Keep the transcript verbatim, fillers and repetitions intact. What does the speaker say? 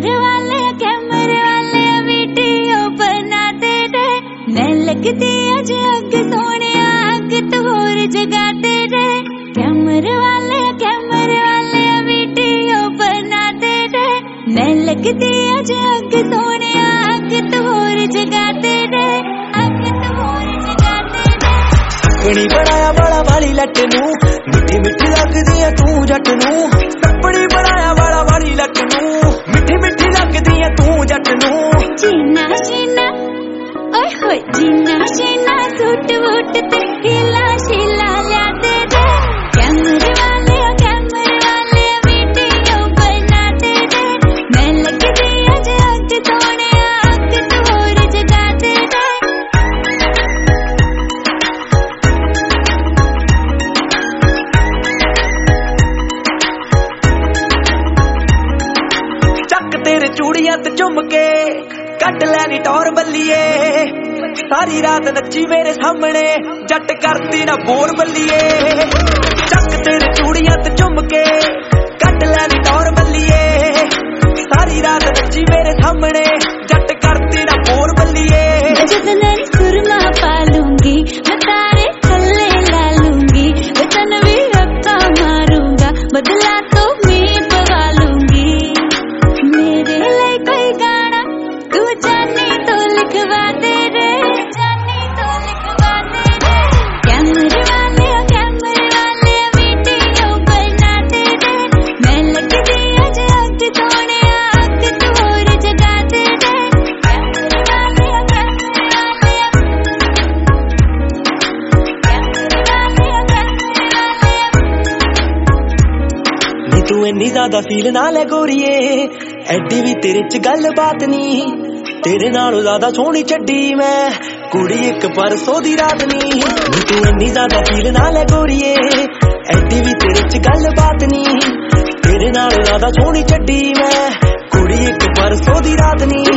कैमरे वाले कैमरे वाले वीडियो बनाते रे मैं लगती अज अग सोने अग तो होर जगाते रे कैमरे वाले कैमरे वाले वीडियो बनाते रे मैं लगती अज अग सोने अग तो होर जगाते रे अग तो होर जगाते रे कणी बनाया वाला वाली लट नू मिठी मिठी लगदी है तू जट नू टप्पड़ी बनाया वाला वाली लट नू मिठी मिठी लगदी है तू जट नू जीना जीना ओए होए जीना जीना सूट वूट ते हिला शिला लाते रे कैमरे वाले कैमरे वाले वीडियो बनाते रे मैं लगदी अज अग सोने अग तो होर जगाते रे ਚੱਕ ਤੇਰੇ ਚੂੜੀਆਂ ਤੇ ਝੁੰਮ ਕੇ ਕੱਢ ਲੈਣੀ ਟੌਰ ਬੱਲੀਏ ਸਾਰੀ ਰਾਤ ਨੱਚੀ ਮੇਰੇ ਸਾਹਮਣੇ ਜੱਟ ਕਰਦੀ ਨਾ ਬੋਰ ਬੱਲੀਏ ਚੱਕ ਤੇਰੇ ਚੂੜੀਆਂ ਤੇ ਝੁੰਮ ਕੇ ਕੱਢ ਲੈਣੀ ਟੌਰ ਬੱਲੀਏ ਸਾਰੀ ਰਾਤ ਨੱਚੀ ਮੇਰੇ ਸਾਹਮਣੇ ਜੱਟ ਕਰਦੀ ਨਾ ਬੋਰ ਬੱਲੀਏ जब सुरमा पालूंगी मैं तारे थल्ले ला लूंगी वचन भी हक्का मारूंगा बदला तो मैं पवा लूंगी मेरे लिए कोई गाना तू जाने तो लिखवा दे रे जाने तो लिखवा दे रे कैमरे वाले कैमरे वाले वीडियो बनाते रे मैं लगती अज अग सोने अग तो होर जगाते रे कैमरे वाले कैमरे वाले नी तू इन्नी ज्यादा फील ना ले गोरीए एडी भी तेरे च गल बात नी तेरे नालों ज्यादा सोहनी छड्डी मैं कुड़ी एक परसों दी रात नी नी तू इन्नी ज्यादा फील ना ले गोरीए एडी भी तेरे च गल बात नी तेरे नालों ज्यादा सोहनी छड्डी मैं कुड़ी एक परसों दी रात नी